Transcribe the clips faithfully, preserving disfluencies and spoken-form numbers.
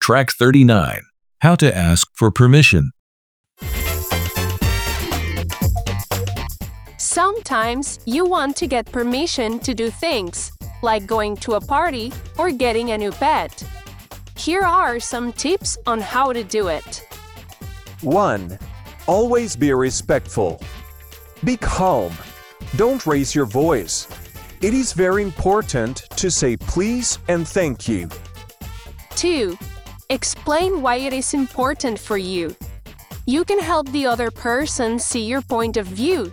Track thirty-nine. How to ask for permission. Sometimes you want to get permission to do things, like going to a party or getting a new pet. Here are some tips on how to do it. one. Always be respectful. Be calm. Don't raise your voice. It is very important to say please and thank you. two. Explain why it is important for you. You can help the other person see your point of view.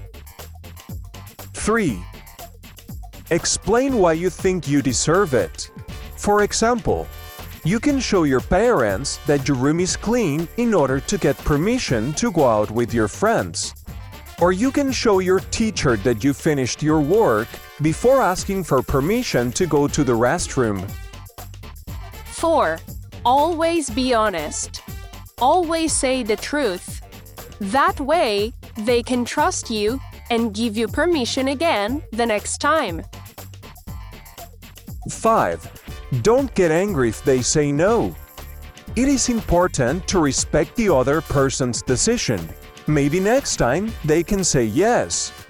three. Explain why you think you deserve it. For example, you can show your parents that your room is clean in order to get permission to go out with your friends. Or you can show your teacher that you finished your work before asking for permission to go to the restroom. four. Always be honest. Always say the truth. That way, they can trust you and give you permission again the next time. five. Don't get angry if they say no. It is important to respect the other person's decision. Maybe next time they can say yes.